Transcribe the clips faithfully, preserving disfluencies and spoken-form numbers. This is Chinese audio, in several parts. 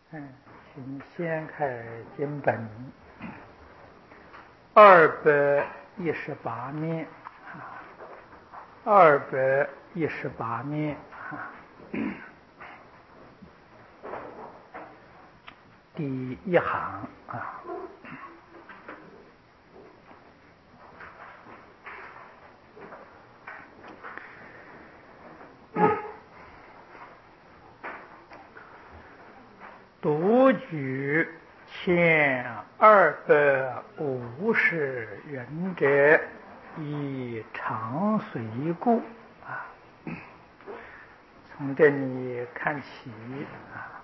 嗯，请先开经本二百一十八面啊，二百一十八面啊，第一行啊。独居千二百五十人者，以常随故啊。从这里看起啊，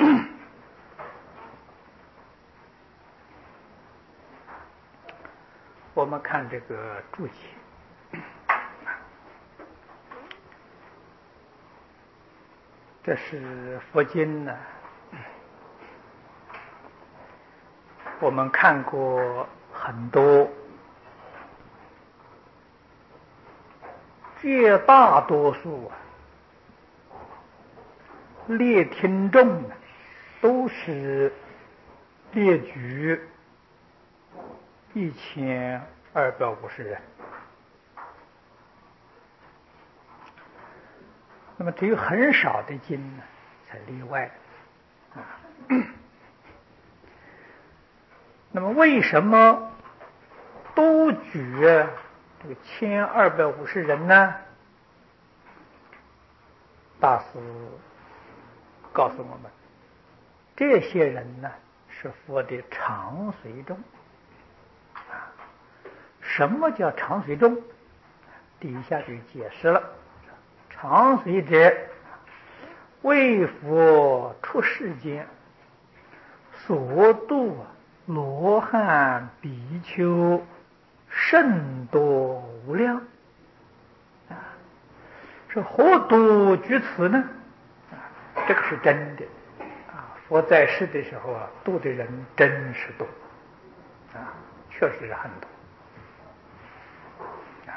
我们看这个注解，这是佛经呢。我们看过很多，绝大多数啊，列听众都是列举一千二百五十人，那么只有很少的经呢才例外啊。那么为什么都举这个千二百五十人呢？大师告诉我们，这些人呢是佛的常随众。什么叫常随众？底下就解释了：常随者，为佛出世间所度罗汉比丘甚多无量啊！是何多居此呢？啊，这个是真的啊！佛在世的时候啊，度的人真是多啊，确实是很多啊。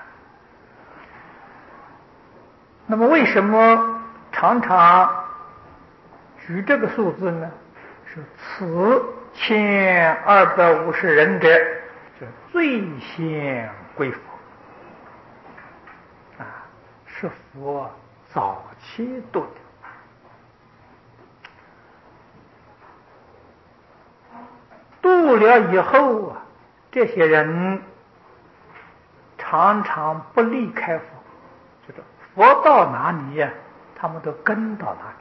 那么为什么常常举这个数字呢？是此千二百五十人者，就最先归佛啊，是佛早期度的。度了以后啊，这些人常常不离开佛，就是佛到哪里呀、啊，他们都跟到哪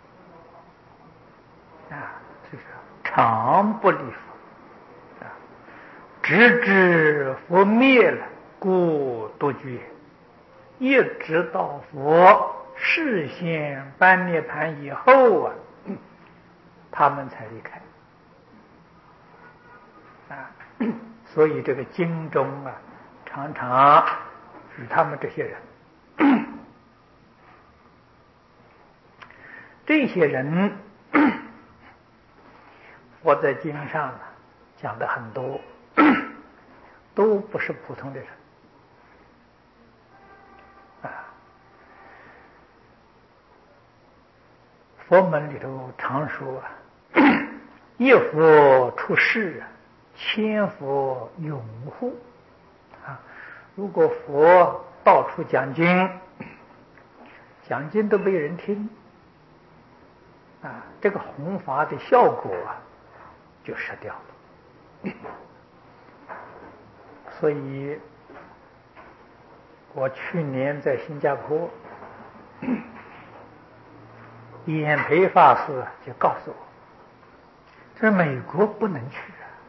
里啊，就是常不离佛啊，直至佛灭了，故独居，一直到佛示现般涅盘以后啊，他们才离开啊。所以这个经中啊，常常指他们这些人。这些人我在经上呢讲的很多，都不是普通的人啊。佛门里头常说啊，一佛出世，千佛拥护啊。如果佛到处讲经，讲经都没有人听啊，这个弘法的效果啊就失掉了。所以我去年在新加坡，演培法师就告诉我，这美国不能去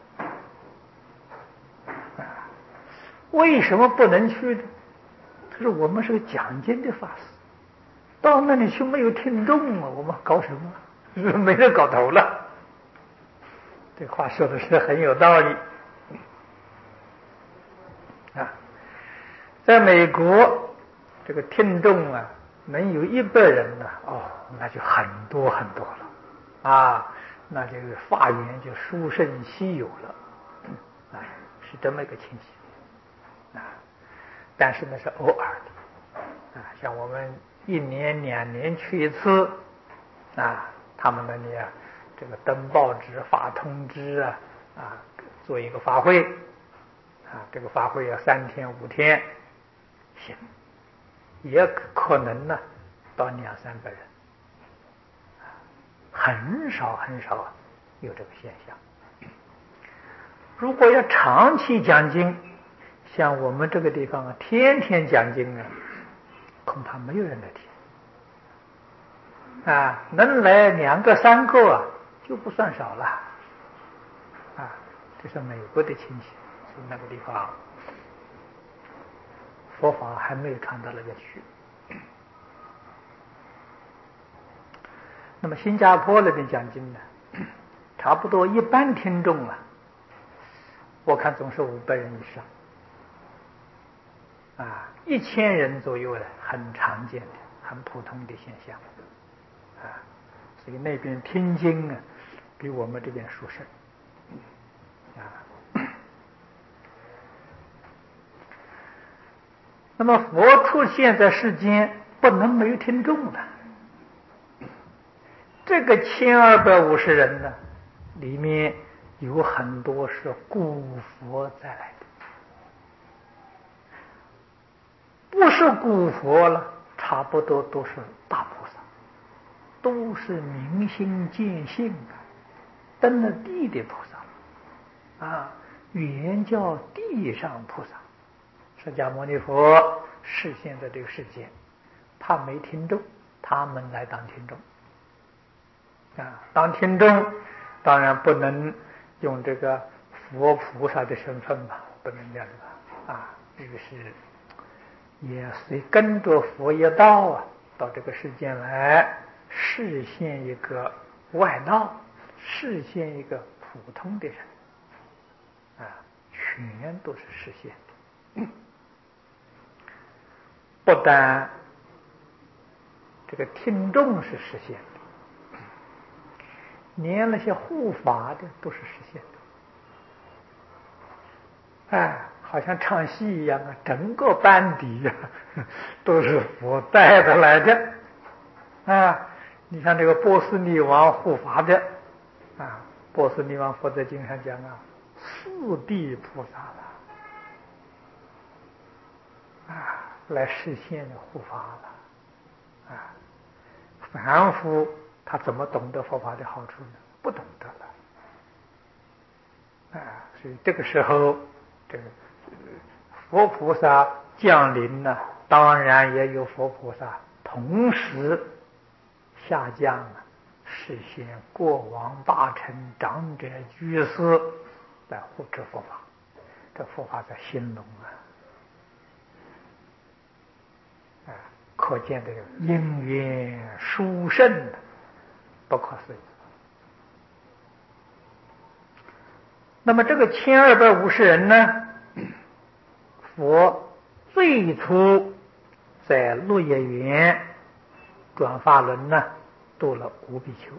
啊。为什么不能去呢？他说我们是个讲经的法师，到那里去没有听众啊，我们搞什么？没人搞头了。这话说的是很有道理啊。在美国，这个听众啊，能有一百人呢，哦，那就很多很多了啊，那这个法缘就殊胜稀有了啊，是这么一个情形啊。但是那是偶尔的啊，像我们一年两年去一次啊，他们那里啊， 这个登报纸、发通知啊啊，做一个法会啊，这个法会要三天五天，行，也可能呢到两三百人，很少很少有这个现象。如果要长期讲经，像我们这个地方啊，天天讲经啊，恐怕没有人来听啊，能来两个三个啊，就不算少了啊。这是美国的情形，所以那个地方佛法还没有传到那个去。那么新加坡那边讲经呢，差不多一般听众啊，我看总是五百人以上啊，一千人左右的很常见的、很普通的现象啊。所以那边听经啊，比我们这边殊胜啊。那么佛出现在世间，不能没有听众的。这个千二百五十人呢，里面有很多是古佛再来的，不是古佛了，差不多都是大菩萨，都是明心见性啊，登了地的菩萨啊，原叫地上菩萨。释迦牟尼佛示现在这个世界，他没听众，他们来当听众啊，当听众当然不能用这个佛菩萨的身份吧，不能这样的啊。这个是也随跟着佛一道啊，到这个世间来示现一个外道，示现一个普通的人啊，全都是实现的。不但这个听众是实现的，连那些护法的都是实现的。哎，好像唱戏一样啊，整个班底啊都是佛带的来的啊。你像这个波斯匿王护法的啊，波斯匿王佛在经上讲啊，四地菩萨了啊，来实现护法了啊。凡夫他怎么懂得佛法的好处呢？不懂得了啊。所以这个时候，这个佛菩萨降临呢，当然也有佛菩萨同时下降啊，实现国王、大臣、长者、居士来护持佛法。这佛法在兴隆啊，啊，可见这个因缘殊胜不可思议。那么这个千二百五十人呢，佛最初在鹿野园转法轮呢，度了五比丘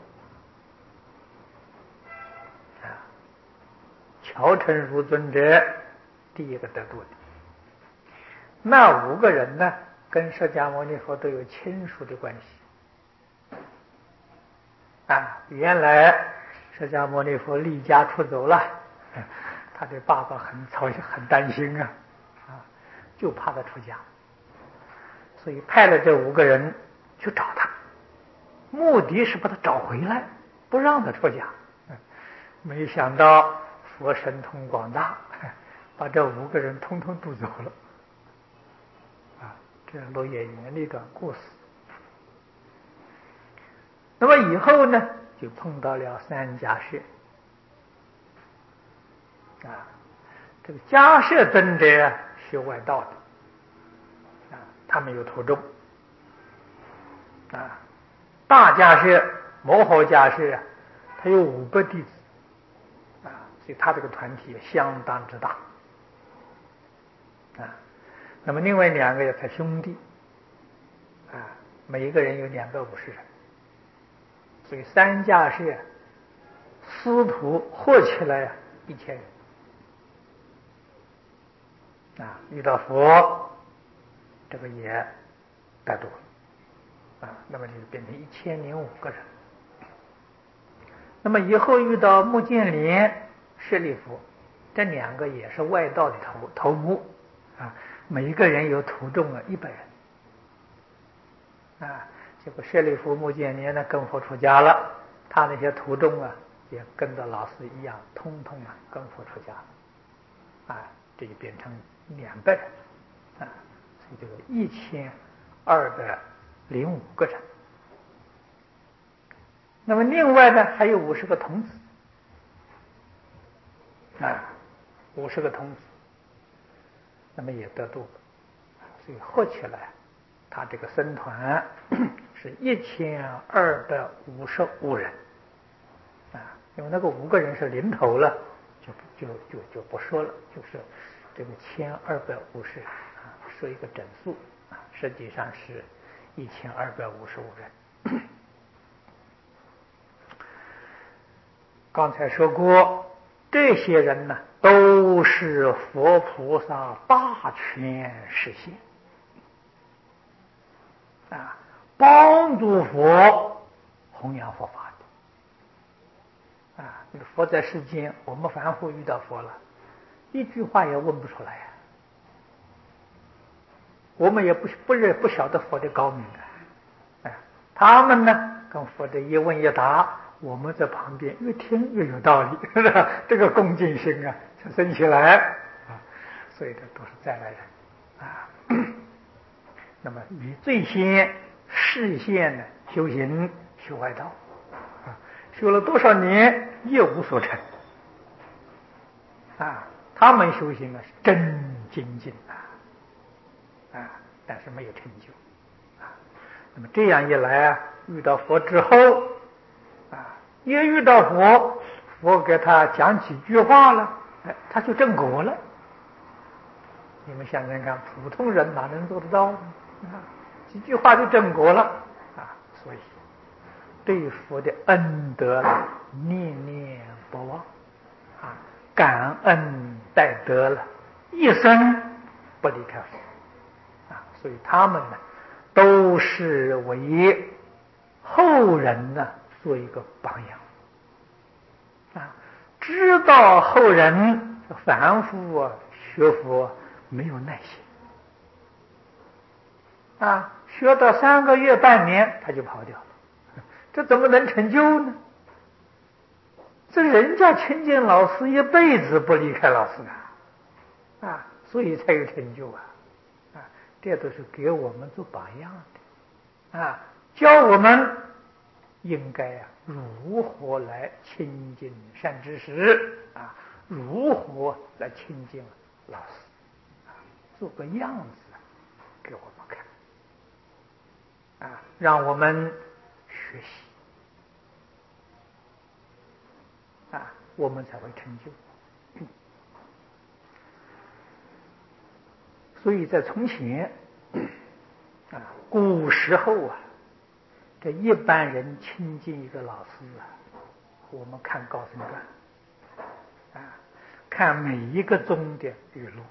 啊，乔成如尊者第一个得度的。那五个人呢，跟释迦牟尼佛都有亲属的关系啊。原来释迦牟尼佛离家出走了，他的爸爸很操心，很担心啊，啊，就怕他出家，所以派了这五个人去找他，目的是把他找回来，不让他出家。没想到佛神通广大，把这五个人通通渡走了。啊，这是鹿野园的一段故事。那么以后呢，就碰到了三迦叶啊，这个迦叶尊者修外道的啊，他们有徒众啊，大迦叶摩诃迦叶啊，他有五百弟子啊，所以他这个团体相当之大啊。那么另外两个他兄弟啊，每一个人有两百五十人，所以三迦叶师徒合起来啊一千人啊，遇到佛这个也带多了啊，那么就变成一千零五个人。 那么以后遇到目犍连、舍利弗，这两个也是外道的头头目啊，每一个人有徒众啊一百人啊。结果舍利弗、目犍连呢跟佛出家了，他那些徒众啊也跟着老师一样，通通啊跟佛出家了啊，这就变成两百人啊，所以这个一千二百零五个人。那么另外呢，还有五十个童子啊，五十个童子，那么也得度了，所以合起来，他这个僧团是一千二百五十五人啊。因为那个五个人是零头了，就就就就不说了，就是这个千二百五十啊，说一个整数啊，实际上是一千二百五十五人。刚才说过，这些人呢，都是佛菩萨大权实现啊，帮助佛弘扬佛法的啊。那个佛在世间，我们凡夫遇到佛了，一句话也问不出来呀、啊，我们也不不认不晓得佛的高明的，哎，他们呢，跟佛的一问一答。我们在旁边越听越有道理，是吧？这个恭敬心啊，产生起来啊，所以这都是再来人啊。那么你最先示现呢，修行修外道啊，修了多少年也无所成啊。他们修行啊是真精进啊啊，但是没有成就啊。那么这样一来啊，遇到佛之后。啊，一遇到佛，佛给他讲几句话了，哎，他就正果了。你们想想看，普通人哪能做得到呢？啊，几句话就正果了啊！所以对佛的恩德了，念念不忘啊，感恩戴德了，一生不离开佛啊！所以他们呢，都是为后人呢。做一个榜样啊，知道后人凡夫啊学佛没有耐心啊，学到三个月半年他就跑掉了，这怎么能成就呢？这人家亲近老师一辈子不离开老师啊，啊，所以才有成就啊，啊，这都是给我们做榜样的啊，教我们。应该啊，如何来亲近善知识啊？如何来亲近老师啊？做个样子给我们看啊，让我们学习啊，我们才会成就。所以在从前啊，古时候啊。这一般人亲近一个老师啊，我们看高僧传啊，看每一个宗的语录，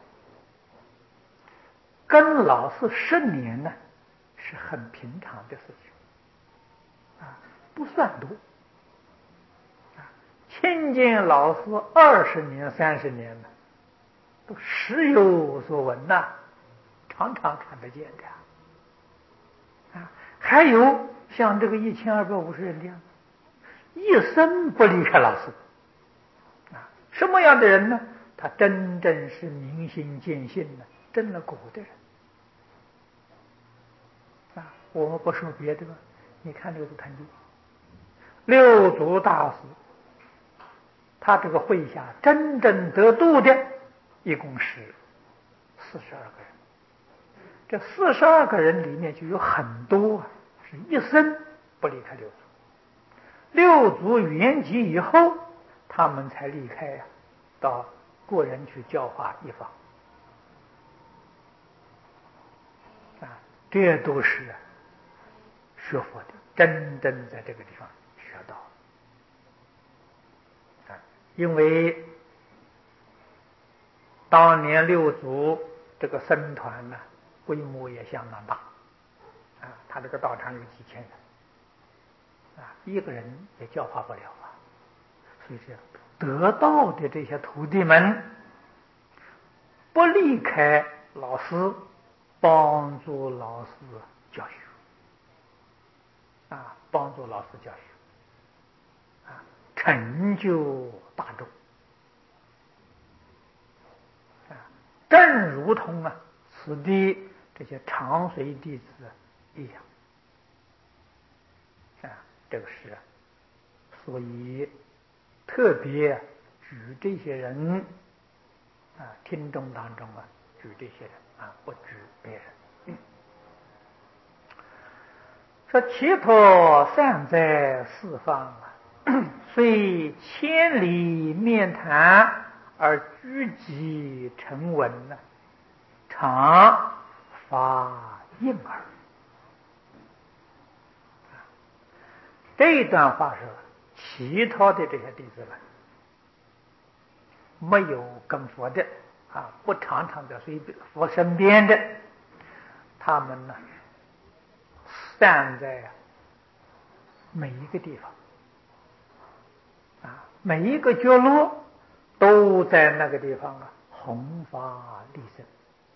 跟老师十年呢是很平常的事情啊，不算多啊。亲近老师二十年、三十年呢，都时有所闻呐、啊，常常看得见的啊。还有像这个一千二百五十人这样，一生不离开老师啊。什么样的人呢？他真正是明心见性的，证了果的人啊。我们不说别的吧，你看六祖坛经，六祖大师，他这个会下真正得度的，一共是四十二个人。这四十二个人里面就有很多啊，是一生不离开六祖。六祖圆寂以后，他们才离开呀、啊，到个人去教化一方啊，这都是啊学佛的，真正在这个地方学到啊。因为当年六祖这个僧团呢，规模也相当大啊，他这个道场有几千人啊，一个人也教化不了啊。 所以这得道的这些徒弟们，不离开老师，帮助老师教学，啊，帮助老师教学，啊，成就大众，啊，正如同啊此地这些长随弟子一样，啊，这个是啊，所以特别举这些人啊，听众当中啊，举这些人啊，不举别人。嗯、说其陀散在四方啊，虽千里面谈而居己成文呢，常发应耳。这一段话是其他的这些弟子们没有跟佛的啊，不常常在随佛身边的，他们呢散在每一个地方啊，每一个角落都在那个地方啊弘法利生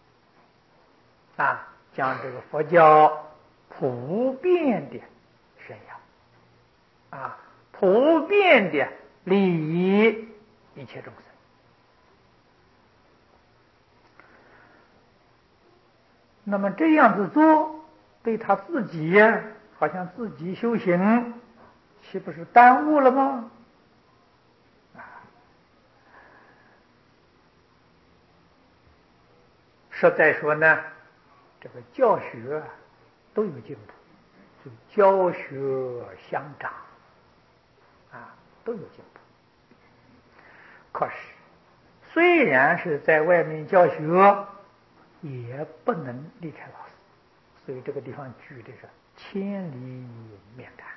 啊，将这个佛教普遍的宣扬啊，普遍的利益一切众生。那么这样子做，对他自己呀，好像自己修行，岂不是耽误了吗？啊，实在说呢，这个教学都有进步，就教学相长啊，都有进步。可是，虽然是在外面教学，也不能离开老师，所以这个地方举的是千里面谈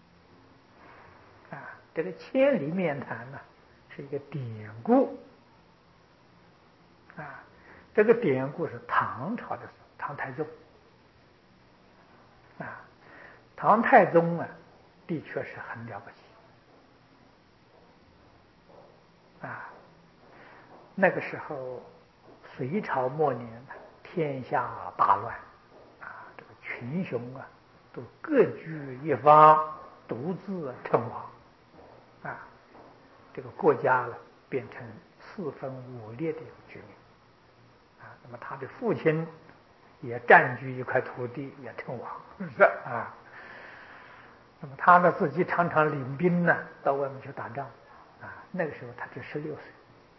啊，这个千里面谈呢是一个典故啊，这个典故是唐朝的时候，唐太宗啊，唐太宗啊，的确是很了不起啊，那个时候隋朝末年天下大乱啊，这个群雄啊都各居一方，独自称王啊，这个国家了变成四分五裂的局面啊。那么他的父亲也占据一块土地，也称王，是啊。那么他呢自己常常领兵呢到外面去打仗啊。那个时候他只十六岁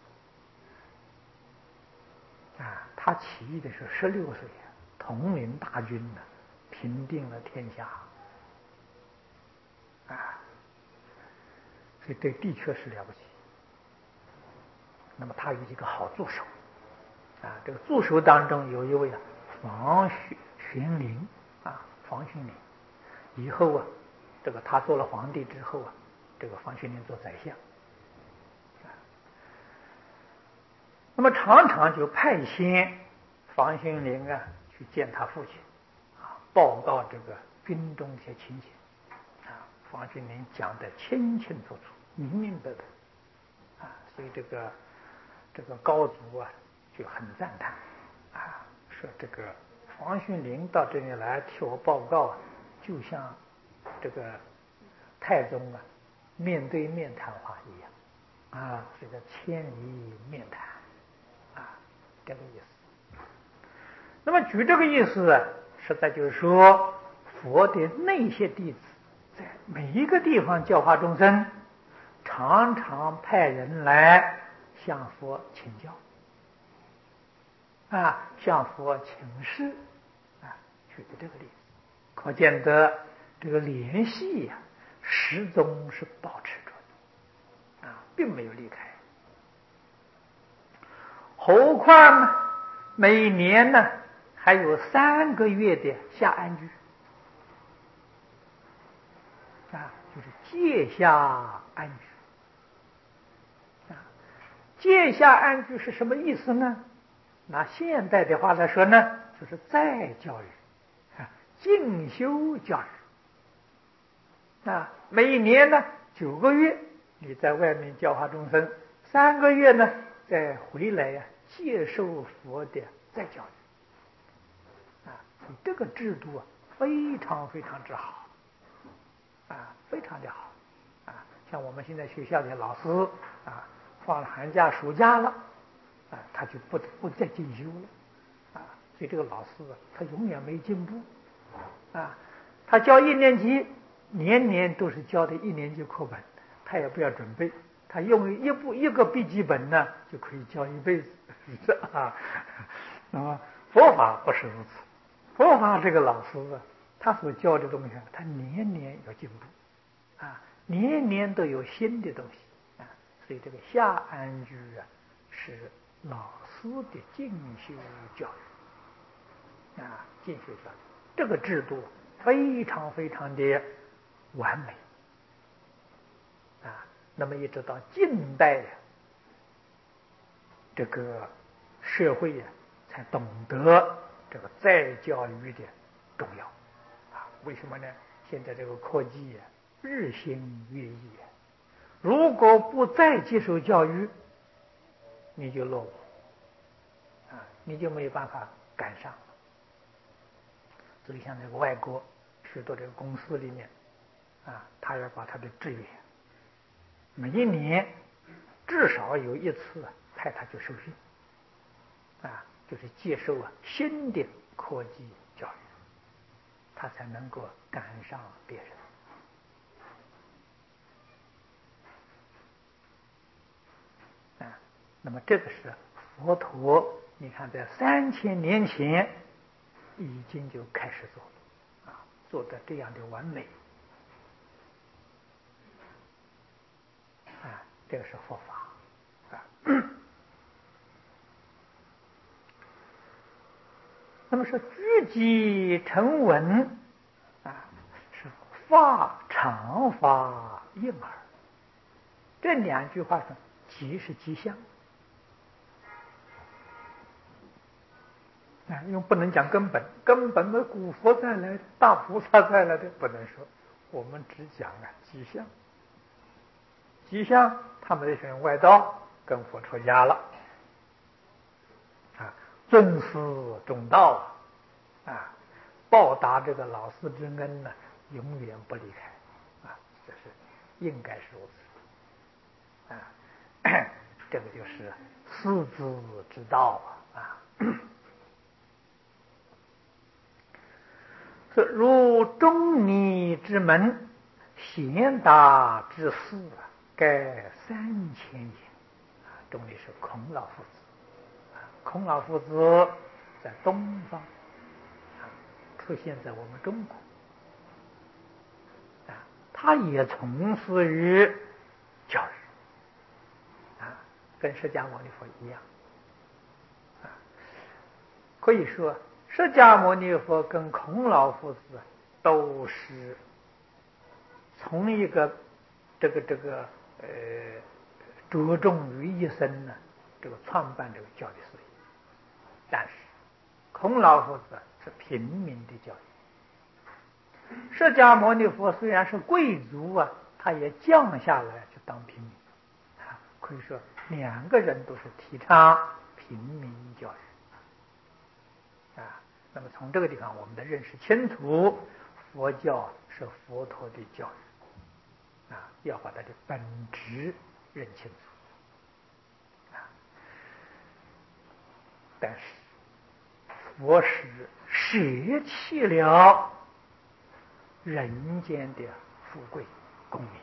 啊，他起义的时候十六岁啊，统领大军呢，平定了天下啊，所以这的确是了不起。那么他有一个好助手啊，这个助手当中有一位啊房玄龄啊，房玄龄以后啊，这个他做了皇帝之后啊，这个房玄龄做宰相啊，那么常常就派遣房玄龄啊去见他父亲啊，报告这个军中一些情形啊，房玄龄讲得清清楚楚、明明白白啊，所以这个这个高祖啊就很赞叹啊，说这个房玄龄到这里来替我报告啊，就像这个太宗啊面对面谈话一样啊，这个千里面谈啊，这个意思。那么举这个意思啊，实在就是说佛的那些弟子在每一个地方教化众生，常常派人来向佛请教啊，向佛请示啊，举的这个例子，可见得这个联系呀、啊，始终是保持着的啊，并没有离开。何况呢，每年呢还有三个月的下安居啊，就是戒下安居啊。戒下安居是什么意思呢？拿现代的话来说呢，就是再教育啊，进修教育啊，每一年呢九个月你在外面教化众生三个月呢，再回来呀、啊，接受佛的再教育。啊，所以这个制度啊，非常非常之好，啊，非常的好。啊，像我们现在学校的老师啊，放了寒假、暑假了，啊，他就不不再进修了，啊，所以这个老师啊，他永远没进步，啊，他教一年级，年年都是教的一年级课本，他也不要准备，他用一部一个笔记本呢，就可以教一辈子，是啊。那么佛法不是如此，佛法这个老师啊，他所教的东西，他年年有进步，啊，年年都有新的东西，啊，所以这个下安居啊，是老师的进修教育，啊，进修教育，这个制度非常非常的完美，啊，那么一直到近代呀、啊，这个社会呀、啊，才懂得这个再教育的重要，啊，为什么呢？现在这个科技呀、啊，日新月异，如果不再接受教育，你就落伍，啊，你就没有办法赶上。所以像这个外国许多这个公司里面，啊，他要把他的职员每一年至少有一次派他去受训，啊，就是接受啊新的科技教育，他才能够赶上别人。啊，那么这个是佛陀，你看在三千年前已经就开始做了，啊，做的这样的完美，啊，这个是佛法，啊。那么说居己成文，啊，是发长发应耳，这两句话说吉是吉祥。啊，因为不能讲根本，根本的古佛再来，大菩萨再来的不能说，我们只讲啊吉祥。吉祥，他们这些人外道跟佛出家了，啊，尊师重道啊，啊，报答这个老师之恩呢，永远不离开，啊，这是应该是如此，啊，这个就是师资之道啊，啊。如仲尼之门，贤达之士，盖三千也。仲尼是孔老夫子，孔老夫子在东方出现在我们中国，啊，他也从事于教育，啊，跟释迦牟尼佛一样，啊，可以说释迦牟尼佛跟孔老夫子都是从一个这个这个呃着重于一生呢，这个创办这个教育事业。但是孔老夫子是平民的教育，释迦牟尼佛虽然是贵族啊，他也降下来去当平民，啊，可以说两个人都是提倡平民教育，啊。那么从这个地方，我们得认识清楚，佛教是佛陀的教育，啊，要把它的本质认清楚，啊。但是佛是舍弃了人间的富贵功名，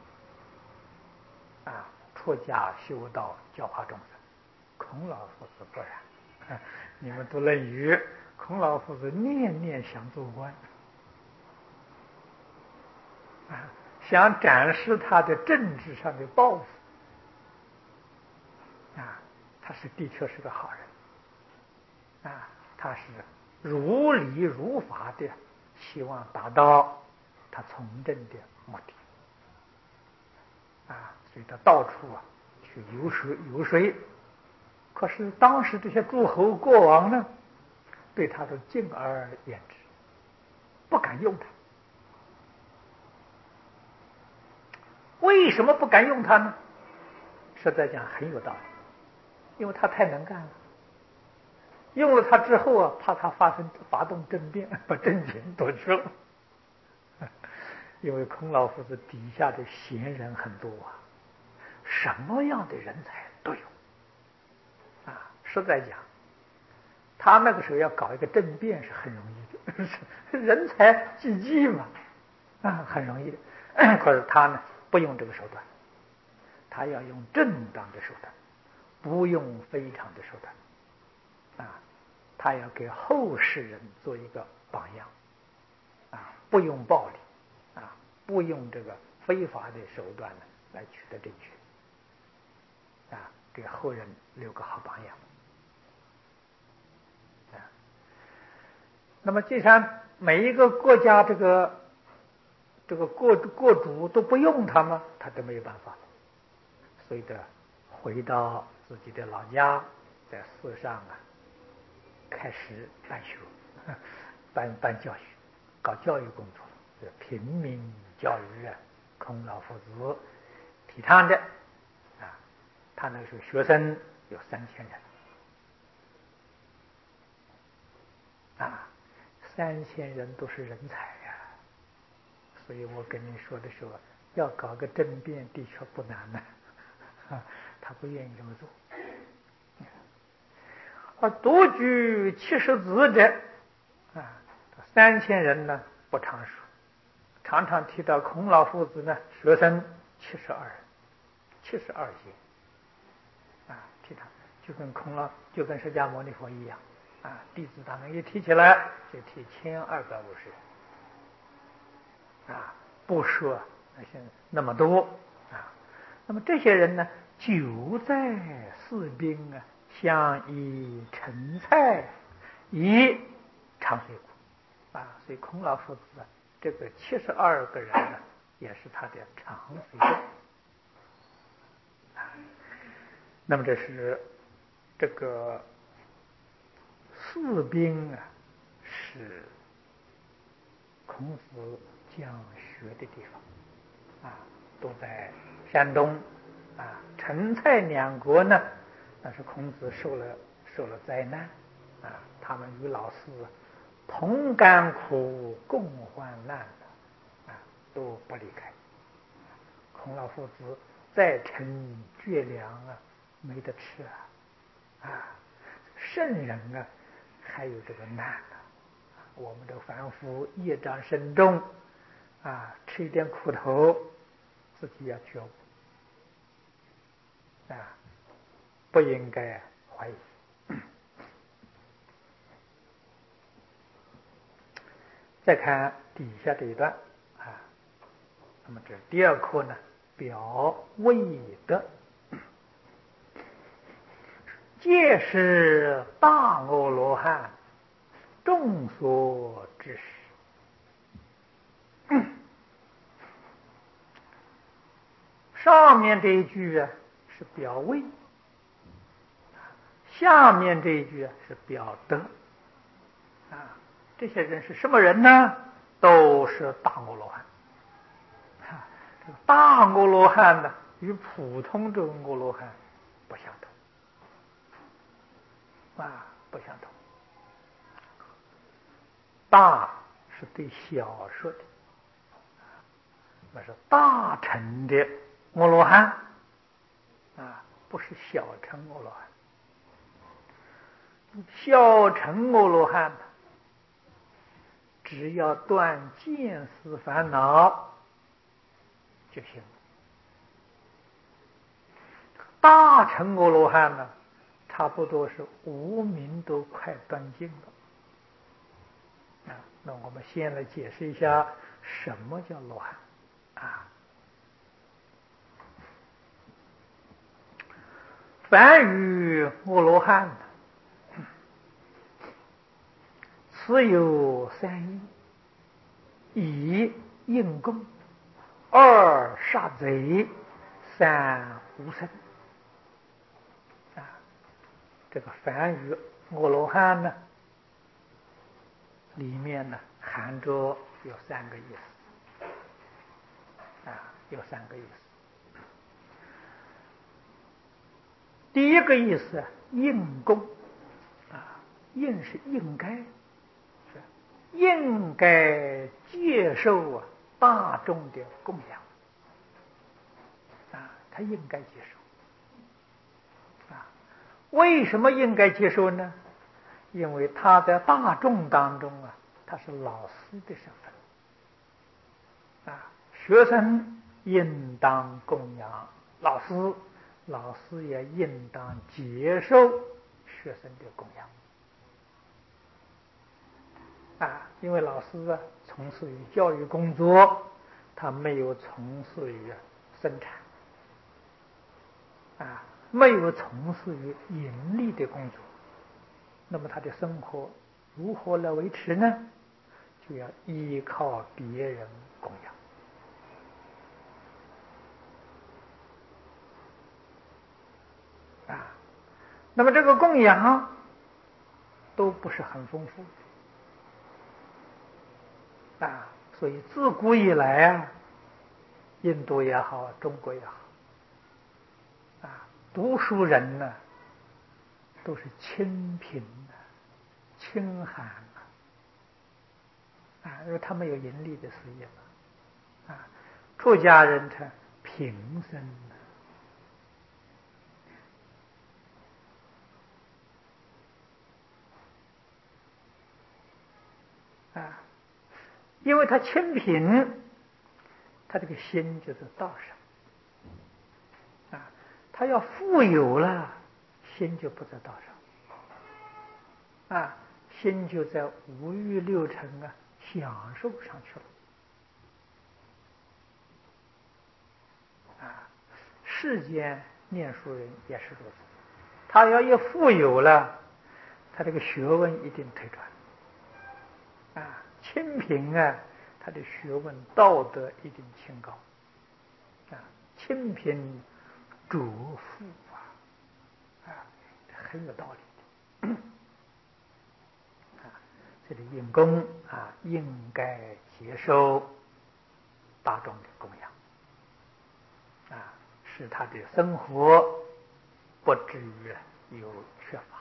啊，出家修道教化众生。孔老夫子不然，啊，你们读《论语》，孔老夫子念念想做官，啊，想展示他的政治上的抱负，啊，他是的确是个好人，啊，他是如理如法的希望达到他从政的目的，啊，所以他到处啊去游说游说。可是当时这些诸侯国王呢，对他都敬而远之，不敢用他。 为什么不敢用它呢？实在讲很有道理，因为他太能干了。用了它之后啊，怕他发生发动政变，把政权夺去了。因为孔老夫子底下的贤人很多啊，什么样的人才都有啊。实在讲，他那个时候要搞一个政变是很容易的，人才济济嘛，啊，很容易的。可是他呢，不用这个手段，他要用正当的手段，不用非常的手段，啊，他要给后世人做一个榜样，啊，不用暴力。啊，不用这个非法的手段呢来取得政权，啊，给后人留个好榜样。啊，那么既然每一个国家这个这个国国主都不用他们，他都没有办法，所以得回到自己的老家，在寺上啊开始办学，办办教育，搞教育工作。平民教育啊，孔老夫子提倡的啊，他那时候学生有三千人啊，三千人都是人才呀、啊，所以我跟你说的时候，要搞个政变的确不难呢、啊，啊，他不愿意这么做。而独居七十子者啊，三千人呢不常数。常常提到孔老夫子呢，学生七十二人，七十二贤啊，提他就跟孔老就跟释迦牟尼佛一样啊，弟子当中一提起来就提千二百五十人啊，不说那些那么多啊。那么这些人呢，就在士兵啊，相以陈蔡，以长水谷啊，所以孔老夫子啊。这个七十二个人呢，也是他的长随众。那么这是这个士兵啊，是孔子讲学的地方啊，都在山东啊。陈蔡两国呢，那是孔子受了受了灾难啊，他们与老师同甘苦，共患难的啊，都不离开。孔老夫子再乘绝粮啊，没得吃啊！啊，圣人啊，还有这个难啊！我们这凡夫业障深重啊，吃一点苦头，自己要觉悟啊，不应该怀疑。再看底下这一段啊，那么这第二课呢，表未德，皆是大阿罗汉，众所知识。上面这一句啊是表位，下面这一句啊是表德啊。这些人是什么人呢？都是大阿罗汉。啊，这个大阿罗汉呢，与普通这个阿罗汉不相同啊，不相同。大是对小说的，那是大乘的阿罗汉啊，不是小乘阿罗汉。小乘阿罗汉只要断见思烦恼就行。大乘阿罗汉呢，差不多是无明都快断尽了啊。那我们先来解释一下什么叫罗汉啊。凡与阿罗汉此有三义：一应供，二杀贼，三无生啊。这个凡与阿罗汉呢，里面呢含着有三个意思啊，有三个意思。 第一个意思应供啊，应是应该，是应该接受啊大众的供养啊，他应该接受啊。为什么应该接受呢？因为他在大众当中啊，他是老师的身份啊，学生应当供养老师，老师也应当接受学生的供养啊，因为老师啊从事于教育工作，他没有从事于生产啊，没有从事于盈利的工作，那么他的生活如何来维持呢？就要依靠别人供养啊。那么这个供养都不是很丰富啊，所以自古以来啊，印度也好，中国也好啊，读书人呢都是清贫的、清寒的啊，因为他没有盈利的事业嘛啊，出家人他平生啊，因为他清贫，他这个心就是道上啊，他要富有了，心就不在道上啊，心就在五欲六尘啊享受上去了啊。世间念书人也是如此，他要一富有了，他这个学问一定退转啊，清贫啊，他的学问道德一定清高啊，清贫浊富啊，啊，很有道理的啊。这里应供啊，应该接受大众的供养啊，使他的生活不至于有缺乏。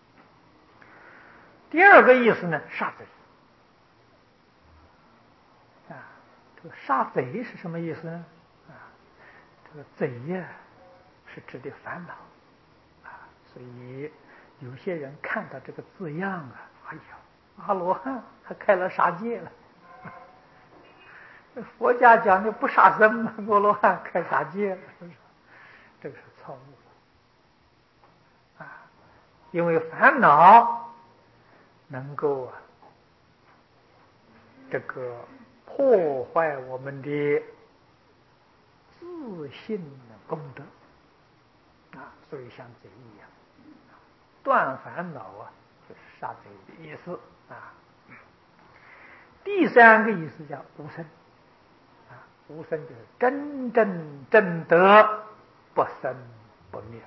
第二个意思呢，杀贼啊，这个杀贼是什么意思呢？啊，这个贼呀、啊、是指的烦恼啊，所以有些人看到这个字样啊，哎呀，阿罗汉还开了杀戒了。佛家讲的不杀生，阿罗汉开杀戒了，是不是？这个是错误的啊，因为烦恼能够啊这个破坏我们的自信的功德啊，所以像贼一样，断烦恼啊，就是杀贼的意思啊。第三个意思叫无生啊，无生就是真正正得不生不灭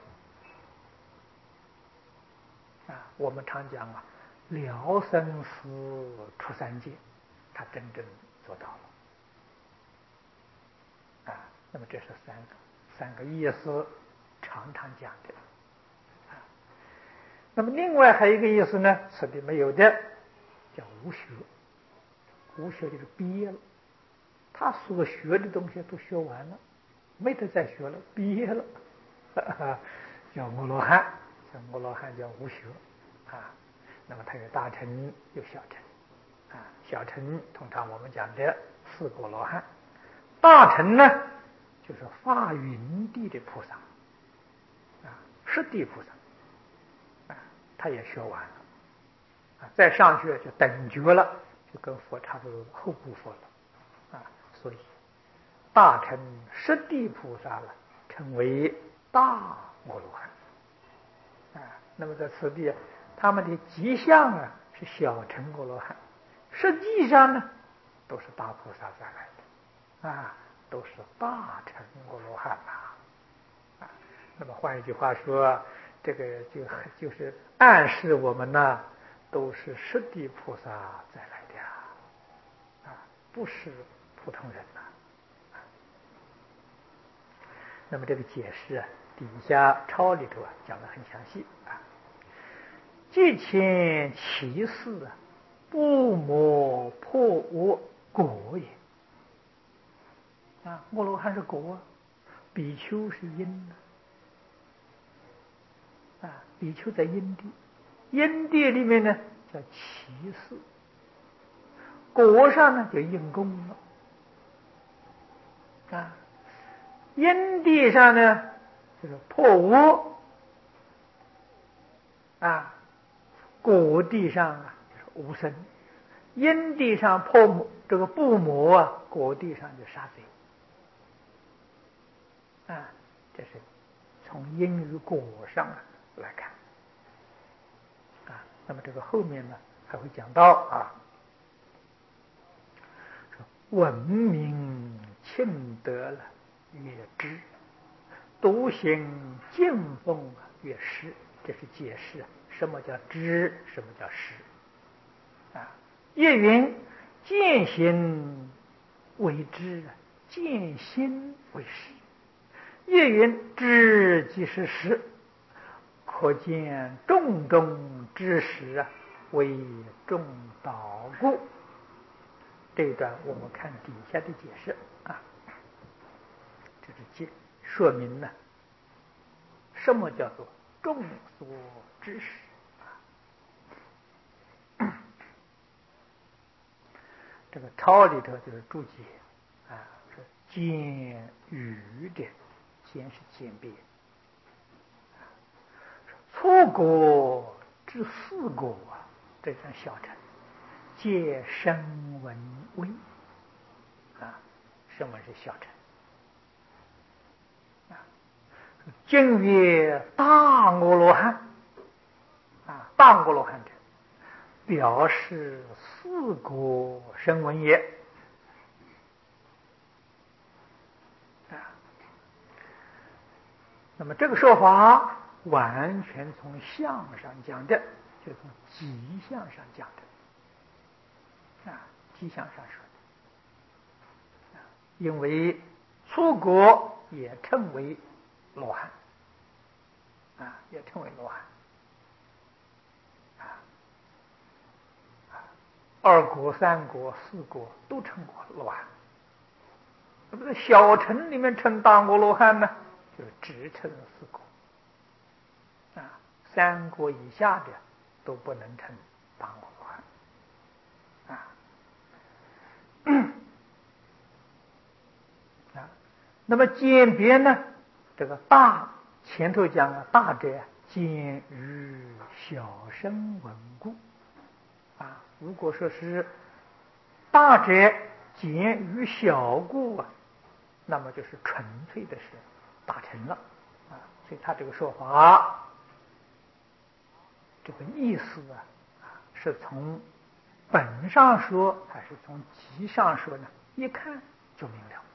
啊。我们常讲啊，了生死出三界，他真正做到了啊。那么这是三个三个意思，常常讲的啊。那么另外还有一个意思呢，此地没有的，叫无学。无学就是毕业了，他所学的东西都学完了，没得再学了，毕业了，叫阿罗汉，叫阿罗汉叫无学啊。那么他有大乘有小乘啊，小乘通常我们讲的四果罗汉，大乘呢就是发云地的菩萨啊，十地菩萨啊，他也学完了啊，再上去就等觉了，就跟佛差不多后部佛了啊。所以大乘十地菩萨了，称为大阿罗汉啊。那么在此地，他们的迹象啊是小乘阿罗汉，实际上呢都是大菩萨再来的啊，都是大乘阿罗汉呐啊。那么换一句话说，这个就就是暗示我们呢，都是十地菩萨再来的啊，不是普通人呐。那么这个解释啊， 底下抄里头啊讲的很详细啊。既谦其事啊，不磨破我果也。啊，阿罗汉是果，比丘是因啊，比丘在因地，因地里面呢叫其事，果上呢就因功了。啊，因地上呢就是破无啊，果地上啊就是无生，因地上破这个不魔啊，果地上就杀贼啊，这是从因与果上啊来看啊。那么这个后面呢还会讲到啊，文明庆德了越知，独行敬奉越识。这是解释啊，什么叫知，什么叫识啊？叶云见行为知，见心为识。叶云知即是识，可见种种知识啊，为众导故。这一段我们看底下的解释啊，这是解说明呢，什么叫做众所知识啊？这个抄里头就是注解啊，是简语的，简是简别。出国至四国啊，这张小乘皆声闻位啊，声闻是小乘啊。今曰大阿罗汉啊，大阿罗汉者，表示四国声闻也啊。那么这个说法完全从相上讲的，就从吉相上讲的啊，吉相上说的啊，因为出国也称为罗汉啊，也称为罗汉啊，二国、三国、四国都称过罗汉。那么在小乘里面称大阿罗汉呢，就只称四国啊，三国以下的都不能称大阿罗汉啊。啊，那么简别呢？这个大前头讲了，大者简于小声闻故啊。如果说是大者简于小故啊，那么就是纯粹的是大乘了啊。所以他这个说法，这个意思啊，是从本上说还是从集上说呢？一看就明了。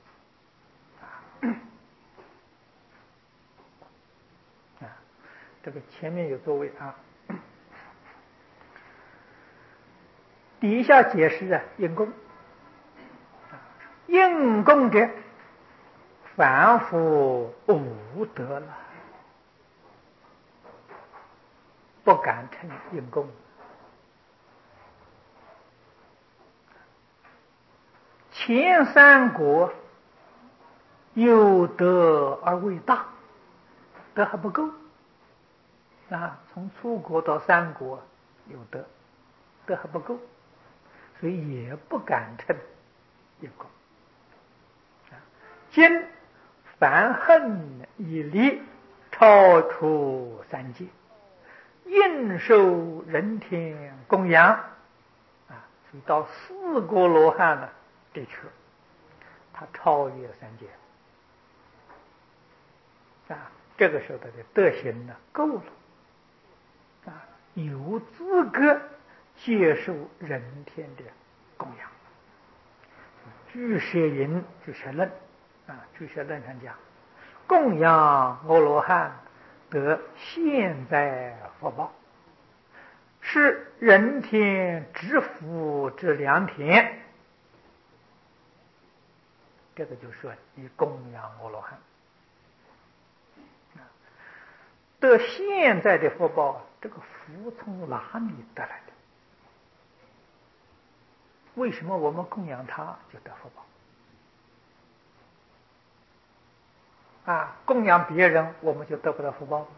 啊，这个前面有座位啊，底下解释啊，因功，因功者，凡夫无德了，不敢称因功。前三国有德而未大，德还不够啊！从出国到三国有德，德还不够，所以也不敢称因功。啊，今凡恨以离，超出三界，应受人天供养啊！所以到四国罗汉呢，的确，他超越三界啊！这个时候他的德行呢够了啊，有资格接受人天的供养。俱舍营俱舍论啊，俱舍论上讲，供养阿罗汉得现在福报，是人天之福之良田。这个就说你供养阿罗汉得现在的福报，这个福从哪里得来的？为什么我们供养他就得福报？啊，供养别人我们就得不到福报？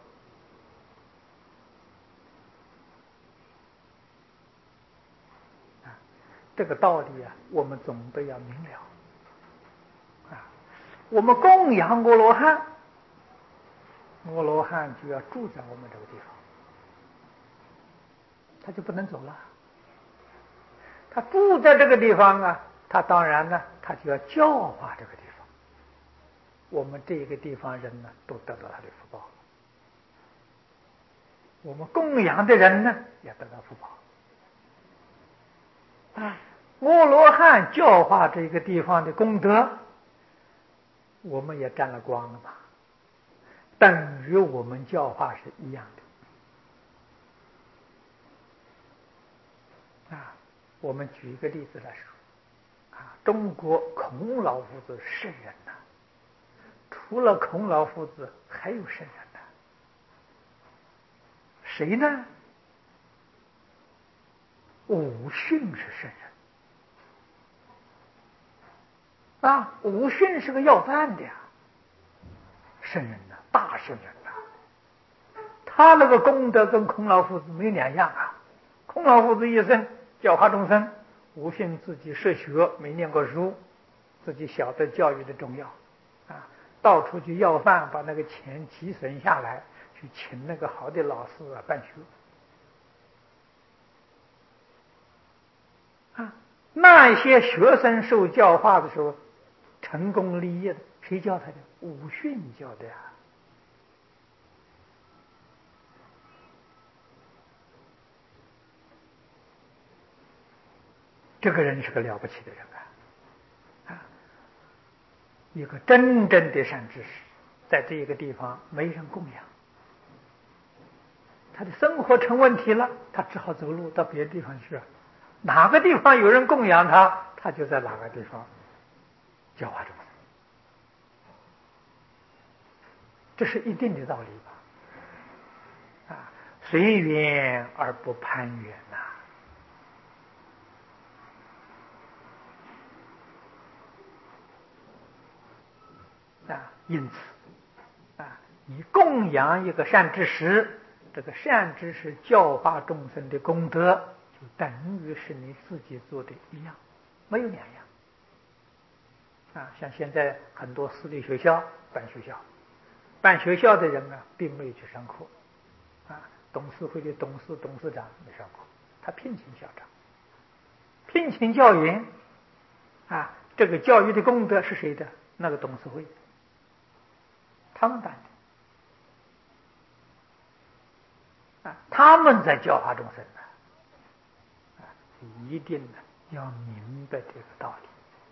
啊，这个道理啊，我们总得要明了。啊，我们供养阿罗汉，阿罗汉就要住在我们这个地方，他就不能走了。他住在这个地方啊，他当然呢，他就要教化这个地方。我们这个地方人呢，都得到他的福报。我们供养的人呢，也得到福报。啊，阿罗汉教化这个地方的功德，我们也沾了光了吧？等于我们教化是一样的。啊，我们举一个例子来说，啊，中国孔老夫子圣人呐、啊，除了孔老夫子，还有圣人呐、啊。谁呢？武训是圣人啊，武训是个要饭的呀，圣人呐、啊，大圣人呐、啊，他那个功德跟孔老夫子没两样啊。孔老夫子一生教化众生，武训自己设学，没念过书，自己晓得教育的重要啊，到处去要饭，把那个钱积存下来，去请那个好的老师啊办学啊。那些学生受教化的时候，成功立业的，谁教他的？武训教的呀。这个人是个了不起的人啊！啊，一个真正的善知识，在这一个地方没人供养，他的生活成问题了，他只好走路到别的地方去。哪个地方有人供养他，他就在哪个地方教化众生，这是一定的道理吧？啊，随缘而不攀缘呐、啊。啊，因此啊，你供养一个善知识，这个善知识教化众生的功德，就等于是你自己做的一样，没有两样。啊，像现在很多私立学校办学校，办学校的人呢，并没有去上课，啊，董事会的董事、董事长没上课，他聘请校长，聘请教员，啊，这个教育的功德是谁的？那个董事会，他们办的，啊，他们在教化众生呢，啊，一定呢要明白这个道理。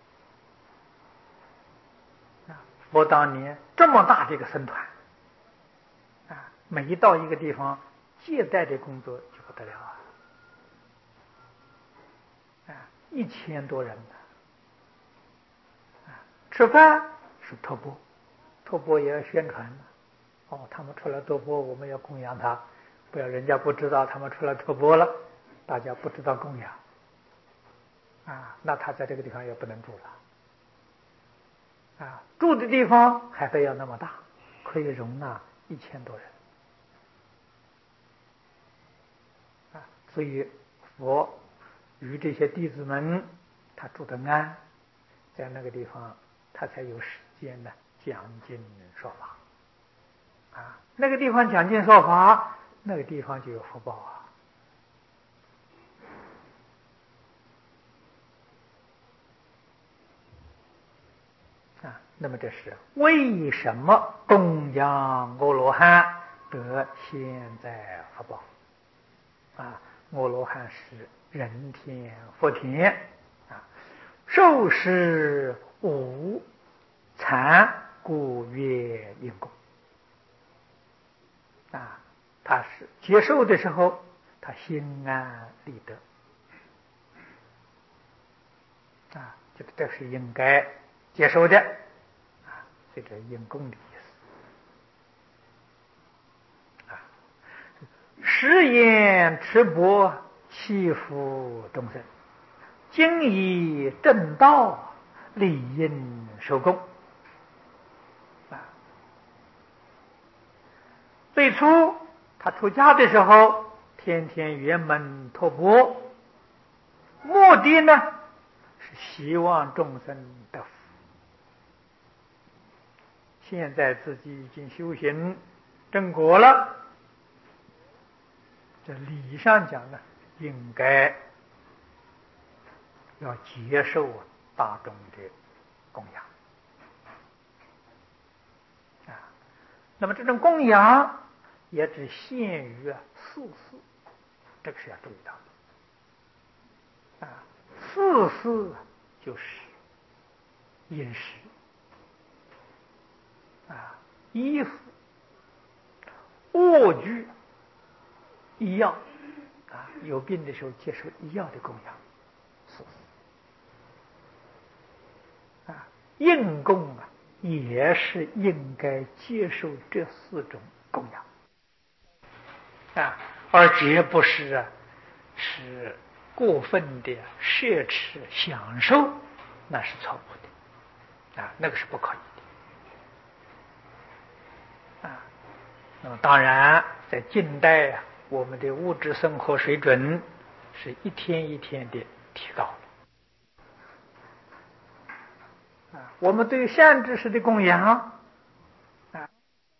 佛当年这么大的一个僧团啊，每一到一个地方，接待的工作就不得了啊！啊，一千多人呢，啊，吃饭是托钵，托钵也要宣传哦，他们出来托钵，我们要供养他，不要人家不知道他们出来托钵了，大家不知道供养啊，那他在这个地方也不能住了。啊，住的地方还非要那么大，可以容纳一千多人啊，所以佛与这些弟子们，他住得安，在那个地方，他才有时间呢讲经说法啊。那个地方讲经说法，那个地方就有福报啊。啊，那么这是为什么供养阿罗汉得现在福报？啊，阿罗汉是人天福田啊，受持无残故曰因功啊，他是接受的时候，他心安理得啊，这个这是应该接受的啊，所以这因功的意思食言持钵，祈福众生，今以正道，理应受供。啊，最初他出家的时候，天天圆门托钵，目的呢是希望众生得福。现在自己已经修行正果了，这理上讲呢，应该要接受大众的供养啊。那么这种供养也只限于四事，这个是要注意到的啊。四事就是饮食啊、衣服、卧具、医药啊，有病的时候接受医药的供养，是啊，应供啊，也是应该接受这四种供养啊，而绝不是啊，是过分的奢侈享受，那是错误的啊，那个是不可以的啊。那么当然，在近代啊，我们的物质生活水准是一天一天的提高啊。我们对善知识的供养